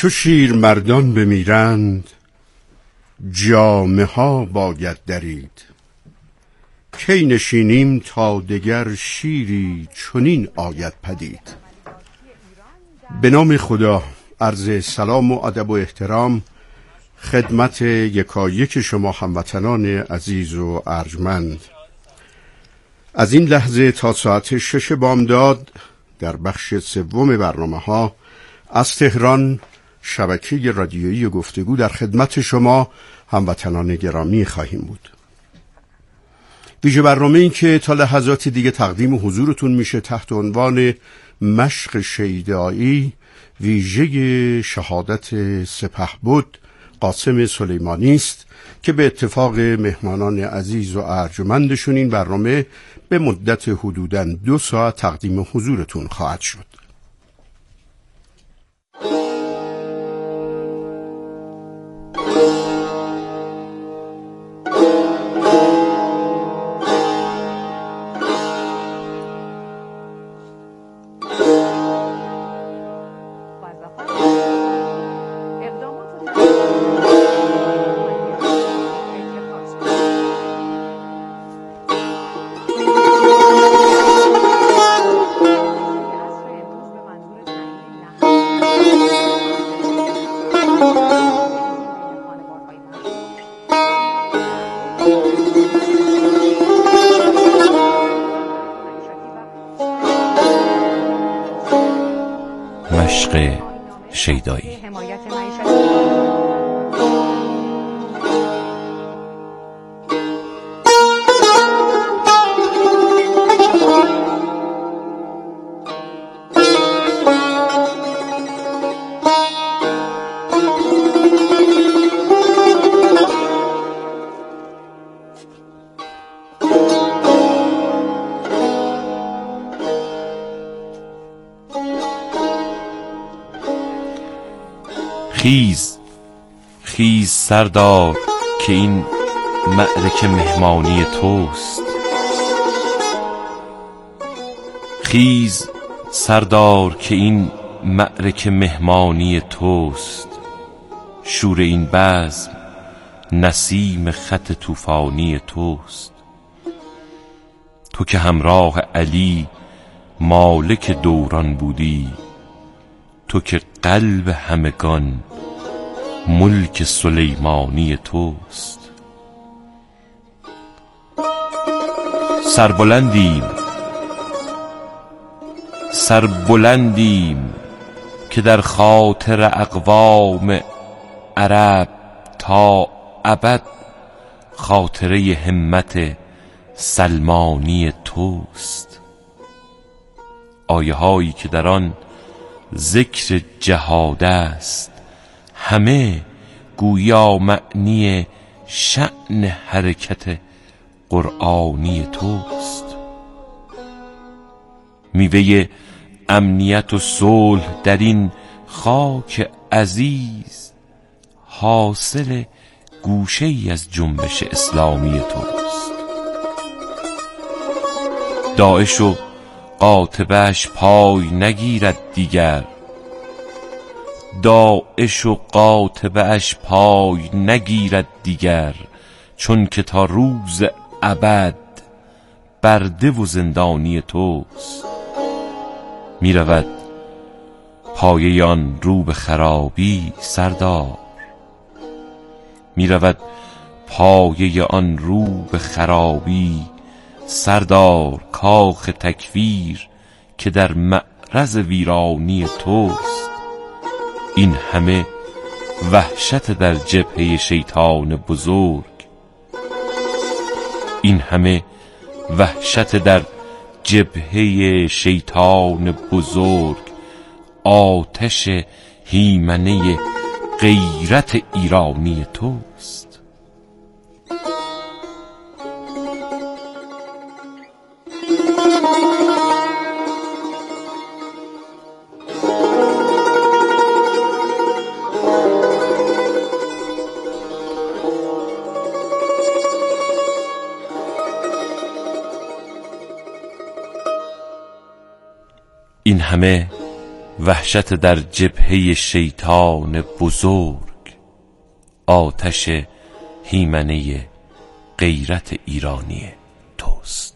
چو شیر مردان بمیرند جامه ها باید درید. کی نشینیم تا دگر شیری چنین آید پدید. به نام خدا، عرض سلام و ادب و احترام خدمت یکایک شما هموطنان عزیز و ارجمند. از این لحظه تا ساعت 6 بامداد در بخش سوم برنامه‌ها از تهران، شبکه رادیویی گفتگو در خدمت شما هموطنان گرامی خواهیم بود. ویژه برنامه این که تا لحظات دیگه تقدیم حضورتون میشه تحت عنوان مشق شیدایی، ویژه شهادت سپهبد قاسم سلیمانی است که به اتفاق مهمانان عزیز و ارجمندشون این برنامه به مدت حدوداً 2 ساعت تقدیم حضورتون خواهد شد. مشق شیدایی. خیز سردار که این معرکه مهمانی توست. خیز سردار که این معرکه مهمانی توست. شور این بزم نسیم خط طوفانی توست. تو که همراه علی مالک دوران بودی، تو که قلب همگان ملک سلیمانی توست. سربلندیم که در خاطر اقوام عرب تا ابد خاطره همت سلمانی توست. آیه هایی که در آن ذکر جهاد است همه گویا معنی شأن حرکت قرآنی توست. میوه امنیت و صلح در این خاک عزیز حاصل گوشه ای از جنبش اسلامی توست. داعش و قاطبه‌اش پای نگیرد دیگر. داعش و قاطبه‌اش پای نگیرد دیگر، چون که تا روز ابد برده و زندانی توست. می رود پایه آن رو به خرابی سردار. می رود پایه آن رو به خرابی سردار. کاخ تکفیر که در معرض ویرانی توست. این همه وحشت در جبهه شیطان بزرگ. این همه وحشت در جبهه شیطان بزرگ. آتش هیمنه غیرت ایرانی توست. این همه وحشت در جبهه شیطان بزرگ آتش هیمنه غیرت ایرانی توست.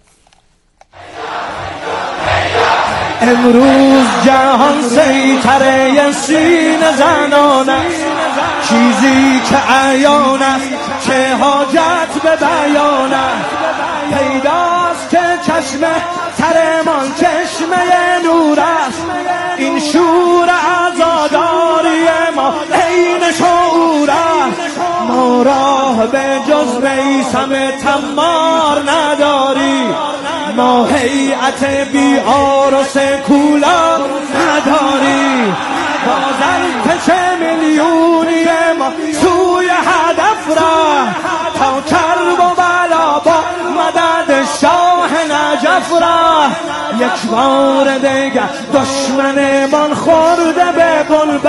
امروز جهان سیطره سینه زنان است، چیزی که عیان است چه حاجت به بیان است. پیداست که چشم ترمان چشمه نور است، این شور عزاداری ما عین شعور است. ما راه به جز میثم تمار نداری، ما هیئت بی آرس کولا نداری. بازرکش میلیونی ما سوی هدف را، تا کرب و بلا با مدد شاه نجف را. یک بار دیگر دشمن من خورده به قلبه،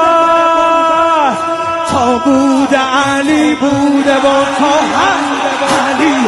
تا بود علی بوده و تا علی.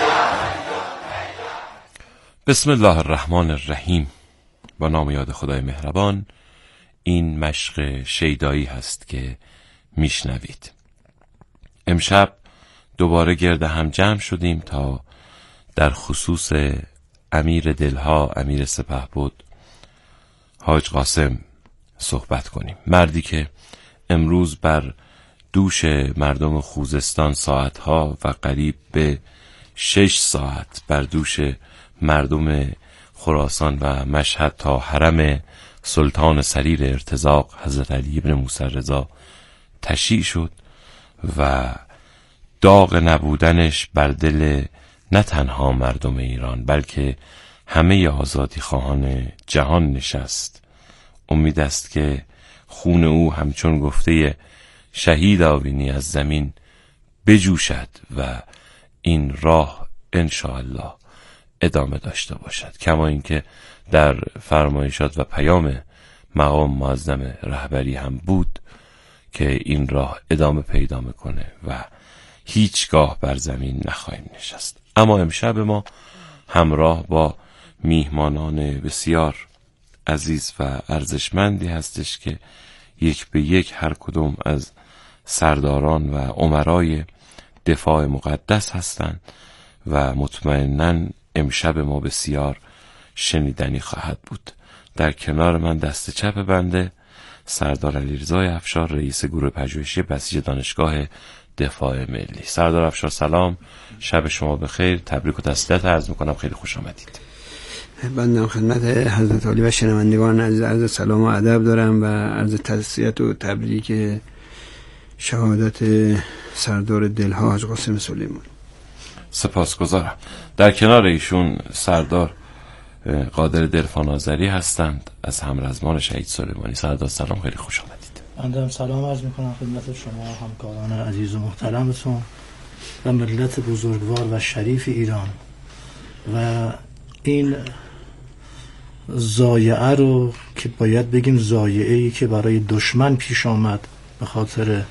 بسم الله الرحمن الرحیم. با نام یاد خدای مهربان. این مشق شیدایی هست که میشنوید. امشب دوباره گرد هم جمع شدیم تا در خصوص امیر دلها، امیر سپهبد حاج قاسم صحبت کنیم. مردی که امروز بر دوش مردم خوزستان ساعتها و قریب به 6 ساعت بر دوش مردم خراسان و مشهد تا حرم سلطان سریر ارتزاق حضرت علی ابن موسی رضا تشییع شد و داغ نبودنش بر دل نه تنها مردم ایران بلکه همه آزادی خواهان جهان نشست. امید است که خون او همچون گفته شهید آوینی از زمین بجوشد و این راه انشاءالله ادامه داشته باشد، کما اینکه در فرمایشات و پیام مقام معظم رهبری هم بود که این راه ادامه پیدا میکنه و هیچگاه بر زمین نخواهیم نشست. اما امشب ما همراه با میهمانان بسیار عزیز و ارزشمندی هستش که یک به یک هر کدوم از سرداران و امرای دفاع مقدس هستند و مطمئناً امشب ما بسیار شنیدنی خواهد بود. در کنار من دست چپ بنده سردار علیرضا افشار، رئیس گروه پژوهشی بسیج دانشگاه دفاع ملی. سردار افشار سلام، شب شما بخیر، تبریک و تسلیت عرض میکنم، خیلی خوش آمدید. بنده خدمت حضرت عالی و شنوندگان عرض سلام و ادب دارم و عرض تسلیت و تبریک شهادت سردار دلها حاج قاسم سلیمانی. سپاسگزارم. در کنار ایشون سردار قادر دلفان آذری هستند از همرزمان شهید سلیمانی. سردار سلام، خیلی خوش آمدید. بنده سلام عرض میکنم خدمت شما همکاران عزیز و محترمتون و ملت بزرگوار و شریف ایران. و این ضایعه رو که باید بگیم ضایعه‌ای که برای دشمن پیش آمد به خاطر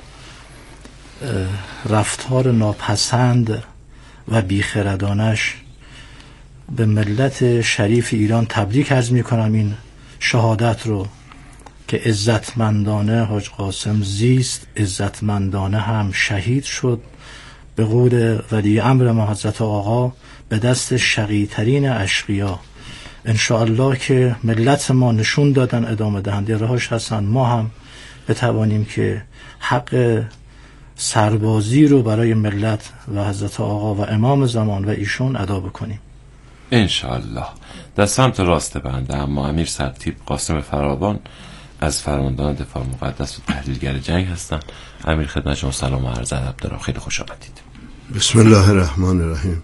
رفتار ناپسند و بیخردانش، به ملت شریف ایران تبریک عرض میکنم. این شهادت رو که عزتمندانه حاج قاسم زیست، عزتمندانه هم شهید شد، به قول ولی امر ما حضرت آقا به دست شقی‌ترین اشقیا. انشاءالله که ملت ما نشون دادن ادامه دهنده راهش هستن، ما هم بتوانیم که حق سربازی رو برای ملت و حضرت آقا و امام زمان و ایشون ادا بکنیم انشاءالله. در سمت راست بنده اما امیر سرتیپ قاسم فراوان از فرماندهان دفاع مقدس و تحلیلگر جنگ هستند. امیر خدمت شما سلام و عرض ادب دارم، خیلی خوش آمدید. بسم الله الرحمن الرحیم.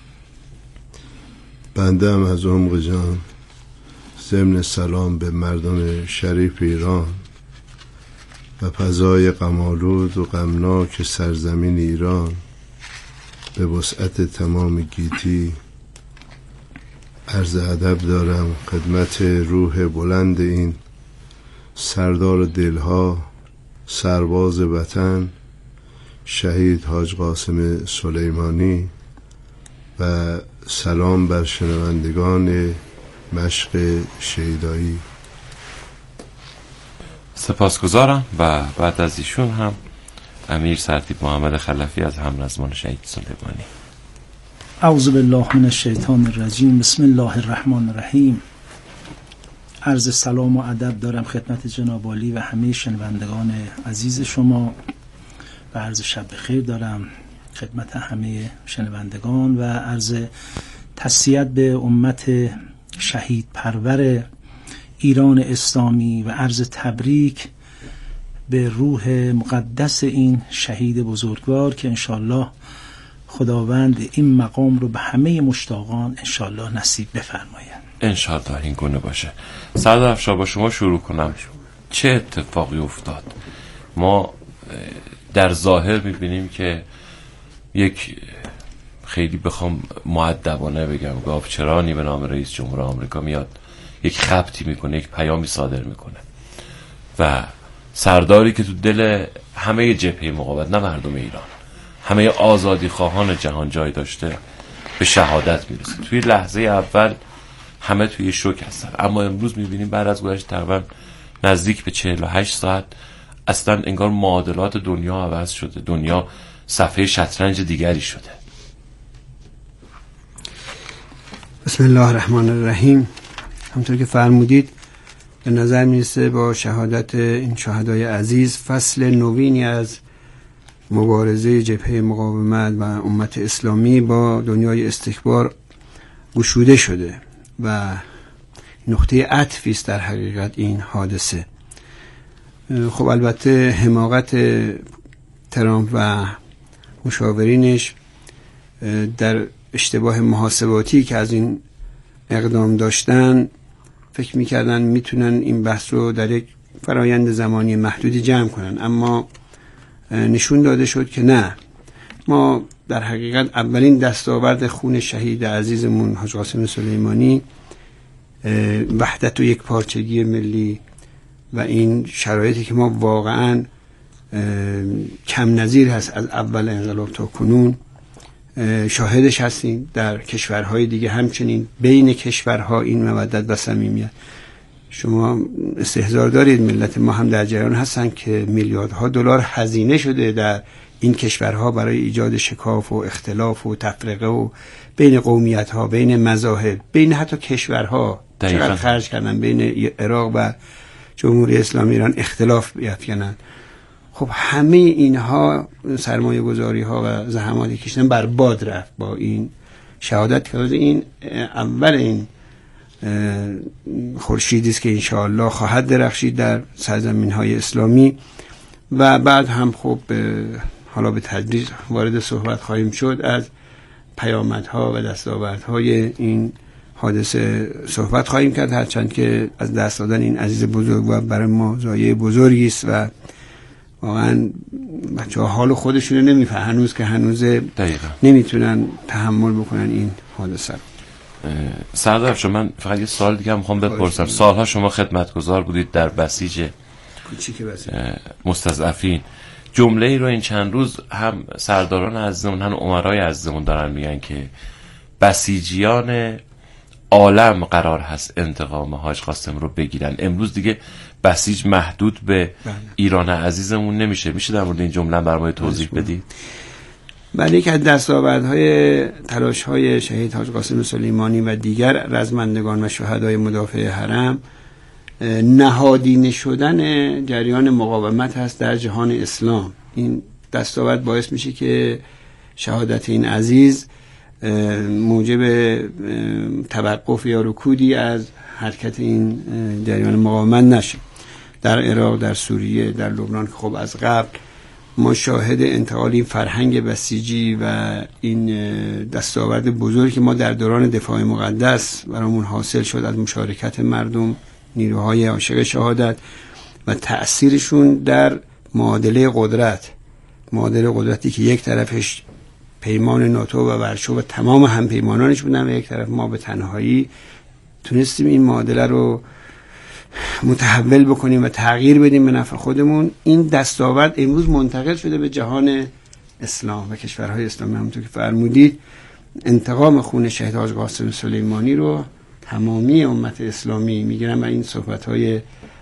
بنده هم از عمق جان ضمن سلام به مردم شریف ایران و فضای غم‌آلود و غمناک سرزمین ایران به وسعت تمام گیتی عرض ادب دارم خدمت روح بلند این سردار دلها، سرباز وطن، شهید حاج قاسم سلیمانی و سلام بر شنوندگان مشق شیدایی. سپاسگزارم. و بعد از ایشون هم امیر سرتیپ محمد خلفی از همرزمان شهید سلیمانی. اعوذ بالله من الشیطان الرجیم. بسم الله الرحمن الرحیم. عرض سلام و ادب دارم خدمت جناب عالی و همه شنوندگان عزیز شما و عرض شب بخیر دارم خدمت همه شنوندگان و عرض تسلیت به امت شهید پرور ایران اسلامی و عرض تبریک به روح مقدس این شهید بزرگوار که انشالله خداوند این مقام رو به همه مشتاقان انشالله نصیب بفرماید. انشالله این گونه باشه. سردار افشار با شما شروع کنم. چه اتفاقی افتاد؟ ما در ظاهر میبینیم که یک خیلی بخوام مؤدبانه بگم گاوچرانی به نام رئیس جمهور آمریکا میاد یک خبطی میکنه، یک پیامی صادر میکنه و سرداری که تو دل همه جبهه مقاومت، نه مردم ایران، همه آزادی خواهان جهان جای داشته، به شهادت میرسه. توی لحظه اول همه توی شوک هستن، اما امروز میبینیم بعد از گذشت تقریبا نزدیک به 48 ساعت اصلا انگار معادلات دنیا عوض شده، دنیا صفحه شطرنج دیگری شده. بسم الله الرحمن الرحیم. همطور که فرمودید به نظر میرسه با شهادت این شهدای عزیز فصل نوینی از مبارزه جبهه مقاومت و امت اسلامی با دنیای استکبار گشوده شده و نقطه عطفی است در حقیقت این حادثه. خب البته حماقت ترامپ و مشاورینش در اشتباه محاسباتی که از این اقدام داشتن فکر میکردن میتونن این بحث رو در یک فرایند زمانی محدودی جمع کنن، اما نشون داده شد که نه. ما در حقیقت اولین دستاورد خون شهید عزیزمون حاج قاسم سلیمانی، وحدت و یک پارچگی ملی و این شرایطی که ما واقعا کم نظیر هست از اول انقلاب تا کنون شاهدش هستیم. در کشورهای دیگه همچنین بین کشورها این مودت و صمیمیت. شما استحضار دارید ملت ما هم در جریان هستن که میلیاردها دلار هزینه شده در این کشورها برای ایجاد شکاف و اختلاف و تفرقه و بین قومیت‌ها، بین مذاهب، بین حتی کشورها. چقدر خرج کردن بین عراق و جمهوری اسلامی ایران اختلاف بیفکنن. خب همه اینها سرمایه گذاری ها و زحماتی کشیدن برباد رفت با این شهادت که این اول این خورشیدی است که انشاءالله خواهد درخشید در سرزمین های اسلامی و بعد هم خب حالا به تدریج وارد صحبت خواهیم شد از پیامدها و دستاوردهای این حادثه صحبت خواهیم کرد، هرچند که از دست دادن این عزیز بزرگ و برای ما ضایعه بزرگی است و واقعا بچه‌ها حال خودشونو نمیفهمن هنوز که هنوز نمیتونن تحمل بکنن این حادثه رو. سردار افشار من فقط یه سوال دیگه هم میخوام بپرسم. سالها شما خدمتگزار بودید در بسیج مستضعفین. جمله ای رو این چند روز هم سرداران عزیزمون هم امرای عزیزمون دارن میگن که بسیجیان عالم قرار هست انتقام حاج قاسم رو بگیرن. امروز دیگه بسیج محدود به ایران عزیزمون نمیشه. میشه در مورد این جمله برام توضیح بدید؟ بله، یک از دستاوردهای تلاش‌های شهید حاج قاسم سلیمانی و دیگر رزمندگان و شهدای مدافع حرم نهادینه شدن جریان مقاومت هست در جهان اسلام. این دستاورد باعث میشه که شهادت این عزیز موجب توقف یا رکودی از حرکت این جریان مقاومت نشه. در عراق، در سوریه، در لبنان که خب از قبل ما شاهد انتقال این فرهنگ بسیجی و این دستاورد بزرگی که ما در دوران دفاع مقدس برامون حاصل شد از مشارکت مردم، نیروهای عاشق شهادت و تأثیرشون در معادله قدرتی که یک طرفش پیمان ناتو و ورشو و تمام همپیمانانش بودن و یک طرف ما به تنهایی تونستیم این معادله رو متحول بکنیم و تغییر بدیم به نفع خودمون. این دستاورد امروز منتقل شده به جهان اسلام و کشورهای اسلامی. همونطور که فرمودید انتقام خون شهید حاج قاسم سلیمانی رو تمامی امت اسلامی میگیرن و این صحبت‌های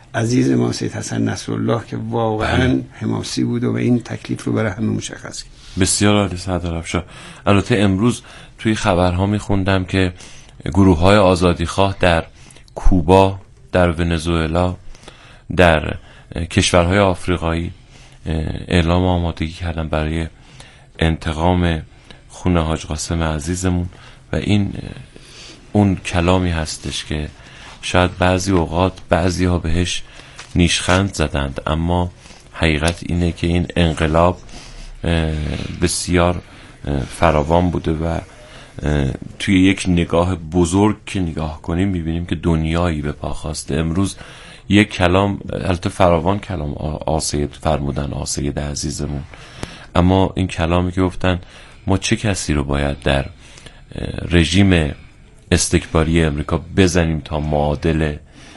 عزیز ما سید حسن نصرالله که واقعا حماسی بود و این تکلیف رو برای همه مشخص کرد. بسیار عالی سردار افشار. البته امروز توی خبرها میخوندم که گروه های آزادیخواه در کوبا، در ونزوئلا، در کشورهای آفریقایی اعلام آمادگی کردن برای انتقام خون حاج قاسم عزیزمون و این اون کلامی هستش که شاید بعضی اوقات بعضی ها بهش نیشخند زدند، اما حقیقت اینه که این انقلاب بسیار فراوان بوده و توی یک نگاه بزرگ که نگاه کنیم میبینیم که دنیایی به پا خواسته. امروز یک کلام، البته فراوان کلام آسید فرمودن، آسید عزیزمون، اما این کلامی که گفتن ما چه کسی رو باید در رژیم استکباری امریکا بزنیم تا معادل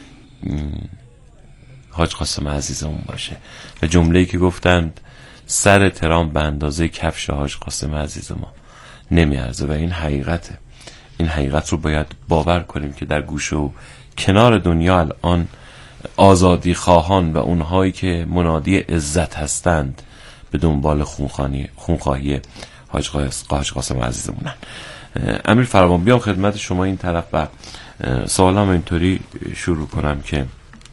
حاج قاسم عزیزمون باشه و جمله‌ای که گفتند سر ترامپ به اندازه کفش حاج قاسم عزیز ما نمیارزه و این حقیقته. این حقیقت رو باید باور کنیم که در گوشه و کنار دنیا الان آزادی خواهان و اونهایی که منادی عزت هستند به دنبال خونخواهی حاج قاسم عزیزمونن. امیر فراوان، بیام خدمت شما این طرف و سوالم اینطوری شروع کنم که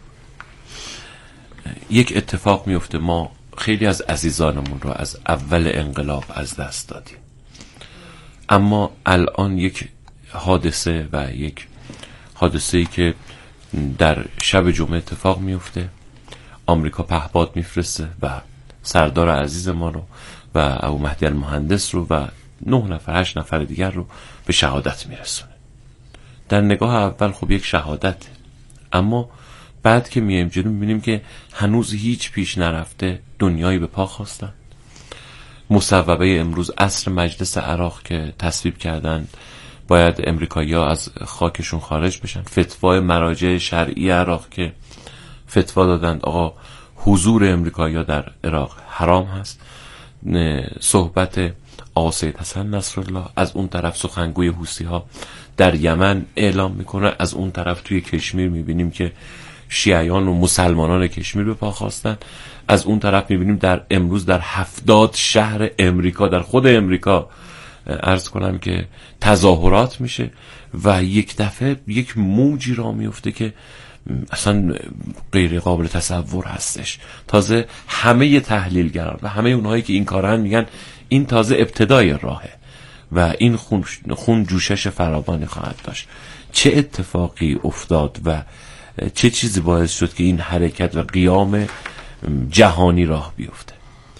یک اتفاق میفته، ما خیلی از عزیزانمون رو از اول انقلاب از دست دادیم، اما الان یک حادثه و یک حادثه‌ای که در شب جمعه اتفاق میفته، آمریکا پهپاد میفرسته و سردار عزیز ما رو و ابو مهدی المهندس رو و 8 نفر دیگر رو به شهادت میرسونه. در نگاه اول خب یک شهادت، اما بعد که میایم جلو میبینیم که هنوز هیچ پیش نرفته، دنیایی به پا خواستن. مصوبه امروز عصر مجلس عراق که تصویب کردن باید امریکایی‌ها از خاکشون خارج بشن. فتوای مراجع شرعی عراق که فتوا دادند آقا حضور امریکایی‌ها در عراق حرام هست. صحبت آقا سید حسن نصرالله، از اون طرف سخنگوی حوثی‌ها در یمن اعلام میکنه، از اون طرف توی کشمیر میبینیم که شیعیان و مسلمانان کشمیر به پا خواستن، از اون طرف میبینیم در امروز در 70 شهر امریکا، در خود امریکا عرض کنم که تظاهرات میشه و یک دفعه یک موجی را میفته که اصلا غیر قابل تصور هستش. تازه همه تحلیلگران و همه اونهایی که این کارن میگن این تازه ابتدای راهه و این خون جوشش فراوانی خواهد داشت. چه اتفاقی افتاد و چه چیزی باعث شد که این حرکت و قیام جهانی راه بیفته؟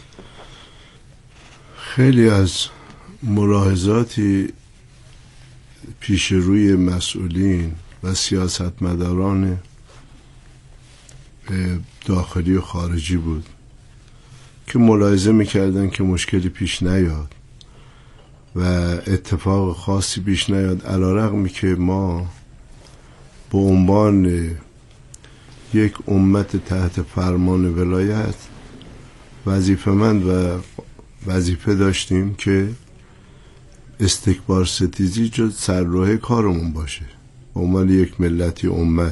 خیلی از ملاحظاتی پیش روی مسئولین و سیاستمداران داخلی و خارجی بود که ملاحظه میکردن که مشکلی پیش نیاد و اتفاق خاصی پیش نیاد، علی‌رغمی که ما به عنوان یک امت تحت فرمان ولایت وظیفه‌مند و وظیفه داشتیم که استکبار ستیزی جز سرراه کارمون باشه به عنوان یک ملتی امت.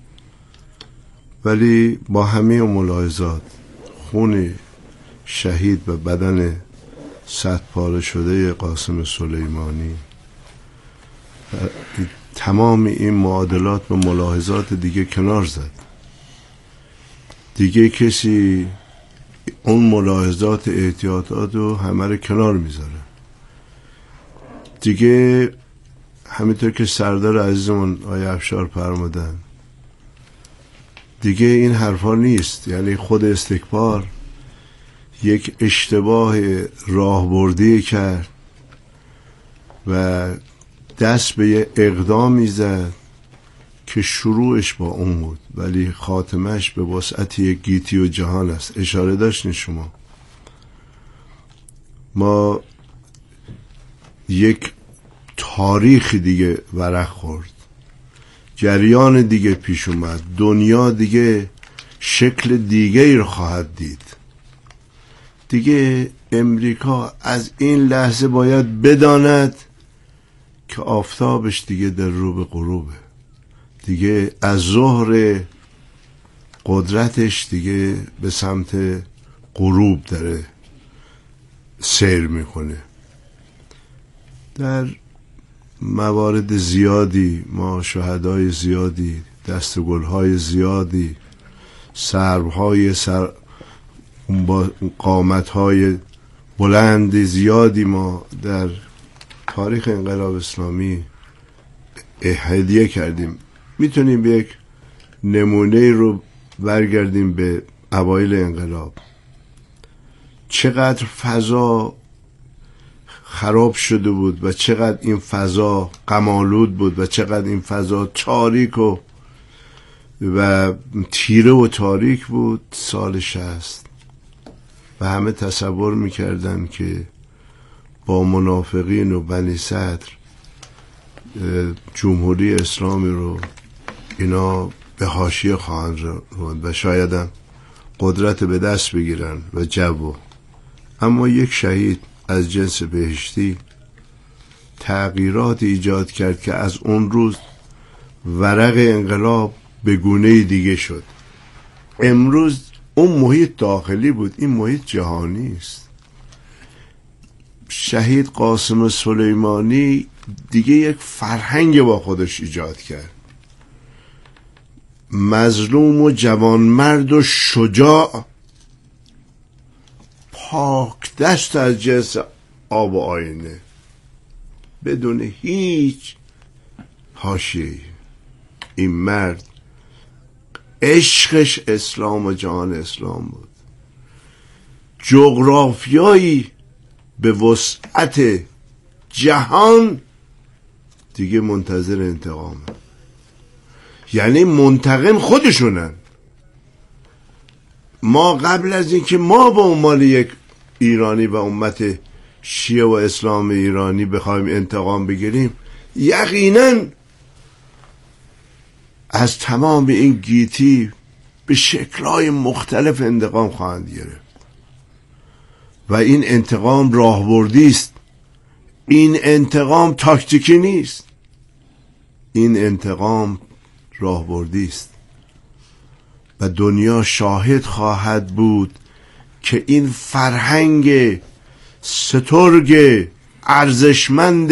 ولی با همه ملاحظات خون شهید و بدن 100 پاره شده قاسم سلیمانی، تمام این معادلات و ملاحظات دیگه کنار زد. دیگه کسی اون ملاحظات احتیاطات رو همه رو کنار میذاره. دیگه همینطور که سردار عزیزمون آقای افشار فرمودن، دیگه این حرفا نیست. یعنی خود استکبار یک اشتباه راهبردی کرد و دست به یه اقدامی زد که شروعش با اون بود ولی خاتمش به وسعت یک گیتی و جهان است. اشاره داشتین شما. ما یک تاریخ دیگه ورق خورد، جریان دیگه پیش اومد، دنیا دیگه شکل دیگه ای رو خواهد دید. دیگه امریکا از این لحظه باید بداند که آفتابش دیگه در رو به غروبه. دیگه از ظهر قدرتش دیگه به سمت غروب داره سیر میکنه. در موارد زیادی ما شهدای زیادی، دستگلهای زیادی، سربهای با قامتهای بلند زیادی ما در تاریخ انقلاب اسلامی هدیه کردیم. میتونیم یک نمونه رو برگردیم به اوایل انقلاب. چقدر فضا خراب شده بود و چقدر این فضا غم‌آلود بود و چقدر این فضا تاریک و تیره و تاریک بود سال 60 و همه تصور میکردن که با منافقین و بنی صدر جمهوری اسلامی رو اینا به حاشیه خواهند راند و شاید هم قدرت به دست بگیرن و جو. اما یک شهید از جنس بهشتی تغییرات ایجاد کرد که از اون روز ورق انقلاب به گونه دیگه شد. امروز اون محیط داخلی بود، این محیط جهانی است. شهید قاسم سلیمانی دیگه یک فرهنگ با خودش ایجاد کرد. مظلوم و جوانمرد و شجاع، پاک دست از جنس آب و آینه، بدون هیچ حاشیه‌ای. این مرد عشقش اسلام و جهان اسلام بود. جغرافیایی به وسعت جهان دیگه منتظر انتقامه. یعنی منتقم خودشونن. ما قبل از اینکه ما به عنوان یک ایرانی و امت شیعه و اسلام ایرانی بخوایم انتقام بگیریم، یقینا از تمام این گیتی به شکل‌های مختلف انتقام خواهند گرفت و این انتقام راهبردی است. این انتقام تاکتیکی نیست، این انتقام راهبردی است و دنیا شاهد خواهد بود که این فرهنگ سترگ ارزشمند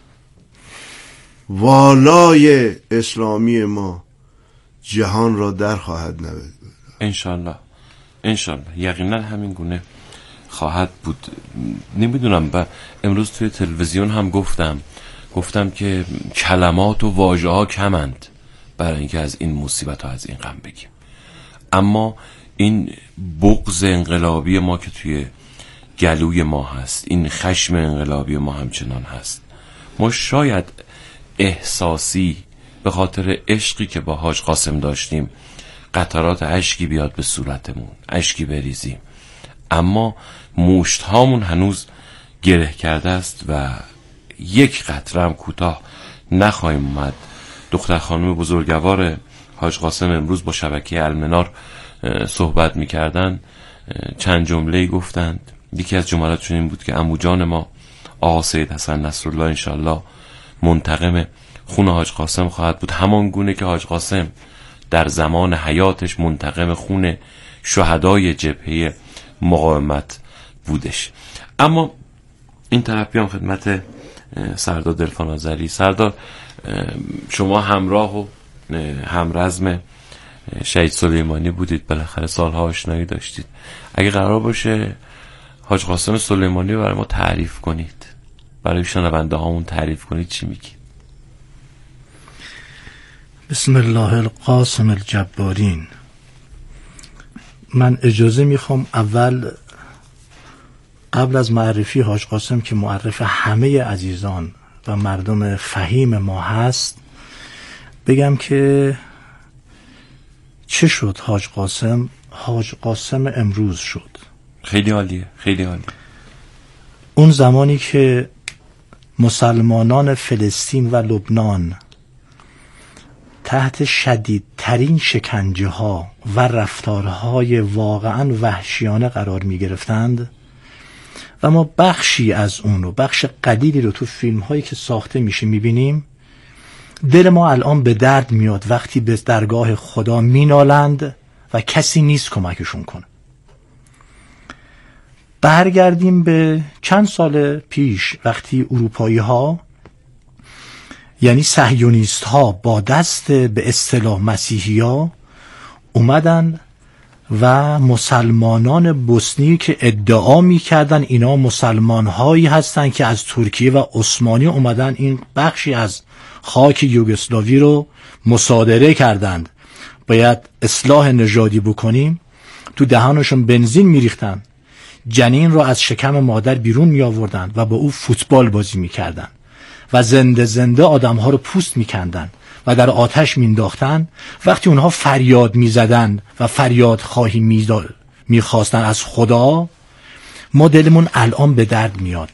والای اسلامی ما جهان را در خواهد نوید. انشالله یقینا همین گونه خواهد بود. نمیدونم، و امروز توی تلویزیون هم گفتم که کلمات و واژه ها کمند برای اینکه از این مصیبت ها، از این غم بگیم. اما این بغض انقلابی ما که توی گلوی ما هست، این خشم انقلابی ما همچنان هست. ما شاید احساسی به خاطر عشقی که با حاج قاسم داشتیم قطرات اشکی بیاد به صورتمون، اشکی بریزیم، اما مشت هامون هنوز گره کرده است و یک قطره هم کوتاه نخواهیم اومد. دختر خانم بزرگوار حاج قاسم امروز با شبکه المنار صحبت میکردن، چند جمله گفتند. یکی از جملاتشون این بود که عمو جان ما آقا سید حسن نصرالله انشالله منتقم خون حاج قاسم خواهد بود، همان گونه که حاج قاسم در زمان حیاتش منتقم خون شهدای جبهه مقاومت بودش. اما این طرف بیام خدمت سردار دلفان آذری. سردار، شما همراه و همرزم شهید سلیمانی بودید، بالاخره سالها آشنایی داشتید. اگه قرار باشه حاج قاسم سلیمانی برای ما تعریف کنید، برای شنونده هامون تعریف کنید، چی میگید؟ بسم الله القاسم الجبارین. من اجازه میخوام اول قبل از معرفی حاج قاسم که معرف همه عزیزان و مردم فهیم ما هست بگم که چه شد حاج قاسم امروز شد. خیلی عالیه، خیلی عالیه. اون زمانی که مسلمانان فلسطین و لبنان تحت شدیدترین شکنجه ها و رفتارهای واقعا وحشیانه قرار می گرفتند و ما بخشی از اون رو، بخش قلیلی رو تو فیلم هایی که ساخته میشه میبینیم، دل ما الان به درد میاد وقتی به درگاه خدا مینالند و کسی نیست کمکشون کنه. برگردیم به چند سال پیش وقتی اروپایی ها یعنی صهیونیست ها با دست به اصطلاح مسیحی ها اومدن و مسلمانان بوسنی که ادعا میکردن اینا مسلمان هایی هستن که از ترکیه و عثمانی اومدن این بخشی از خاک یوگسلاوی رو مصادره کردند، باید اصلاح نژادی بکنیم، تو دهانشون بنزین میریختن، جنین رو از شکم مادر بیرون می آوردن و با او فوتبال بازی می کردن و زنده زنده آدم ها رو پوست می کندن و در آتش می انداختن. وقتی اونها فریاد می زدن و فریاد خواهی می خواستن از خدا، ما دلمون الان به درد میاد.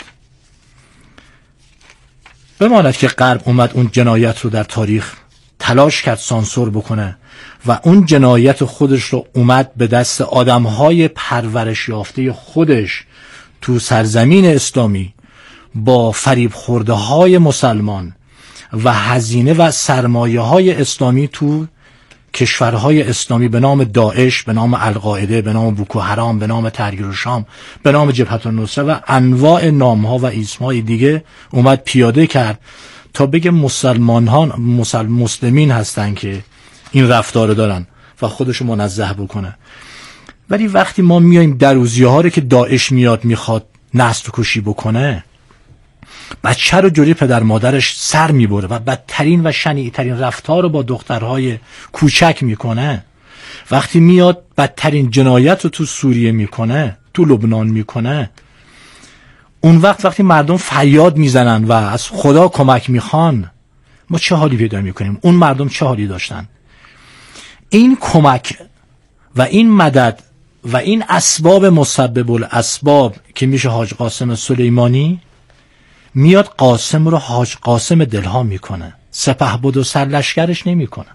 بماند که غرب اومد اون جنایت رو در تاریخ تلاش کرد سانسور بکنه و اون جنایت خودش رو اومد به دست آدمهای پرورش یافته خودش تو سرزمین اسلامی با فریب خورده های مسلمان و هزینه و سرمایه های اسلامی تو کشورهای اسلامی به نام داعش، به نام القاعده، به نام بوکو حرام، به نام تحریر شام، به نام جبهة النصره و انواع نامها و اسمهای دیگه اومد پیاده کرد تا بگه مسلمین هستن که این رفتار دارن و خودشو منزه بکنه. ولی وقتی ما میایم دروزیه ها رو که داعش میاد میخواد نسل کشی بکنه، بچه رو جوری پدر مادرش سر میبره و بدترین و شنیعترین رفتار رو با دخترهای کوچک میکنه، وقتی میاد بدترین جنایت رو تو سوریه میکنه، تو لبنان میکنه، اون وقتی مردم فریاد میزنن و از خدا کمک میخوان، ما چه حالی پیدا میکنیم؟ اون مردم چه حالی داشتن؟ این کمک و این مدد و این اسباب مسبب الاسباب که میشه حاج قاسم سلیمانی، میاد قاسم رو حاج قاسم دلها میکنه، سپهبد و سرلشکرش نمیکنه.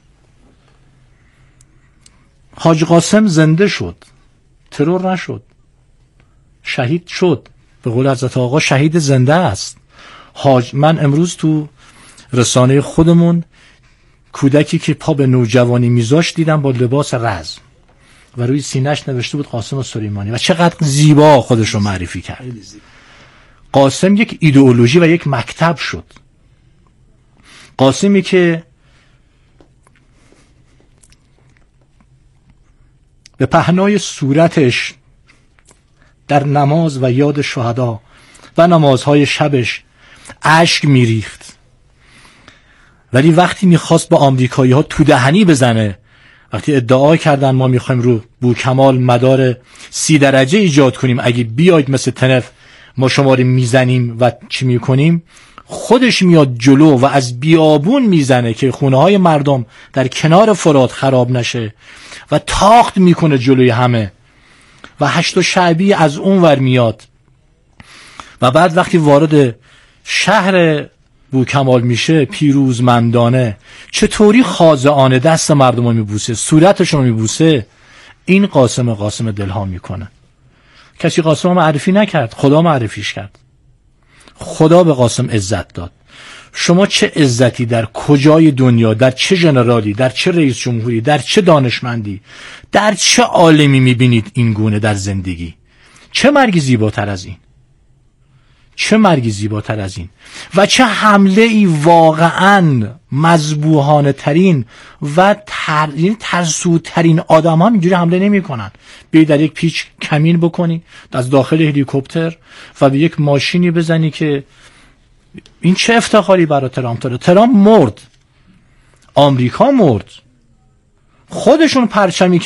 حاج قاسم زنده شد، ترور نشد، شهید شد. به قول حضرت آقا شهید زنده است. من امروز تو رسانه خودمون کودکی که پا به نوجوانی میذاشت دیدم با لباس رزم و روی سینه‌اش نوشته بود قاسم سلیمانی و چقدر زیبا خودش رو معرفی کرد. قاسم یک ایدئولوژی و یک مکتب شد. قاسمی که به پهنای صورتش در نماز و یاد شهدا و نمازهای شبش اشک میریخت، ولی وقتی میخواست با آمریکایی ها تو دهنی بزنه، وقتی ادعا کردن ما میخوایم رو بوکمال مدار 30 درجه ایجاد کنیم، اگه بیاید مثل تنف ما شما رو میزنیم و چی میکنیم، خودش میاد جلو و از بیابون میزنه که خونه های مردم در کنار فرات خراب نشه و تاخت میکنه جلوی همه و 8 شعبی از اون ور میاد و بعد وقتی وارد شهر بوکمال میشه پیروزمندانه چطوری خاضعانه دست مردم رو میبوسه، صورتشون رو میبوسه. این قاسم دلها میکنه. کسی قاسم رو معرفی نکرد، خدا معرفیش کرد. خدا به قاسم عزت داد. شما چه عزتی در کجای دنیا، در چه ژنرالی، در چه رئیس جمهوری، در چه دانشمندی، در چه عالمی میبینید این گونه در زندگی؟ چه مرگی زیباتر از این؟ چه مرگی زیباتر از این؟ و چه حمله ای واقعا مذبوحانه ترین و ترسوترین آدم ها اینجوری حمله نمی کنن. بیایی در یک پیچ کمین بکنی از داخل هلیکوپتر و به یک ماشینی بزنی که این چه افتخاری برای ترامپ داره؟ ترامپ مرد، آمریکا مرد، خودشون پرچمی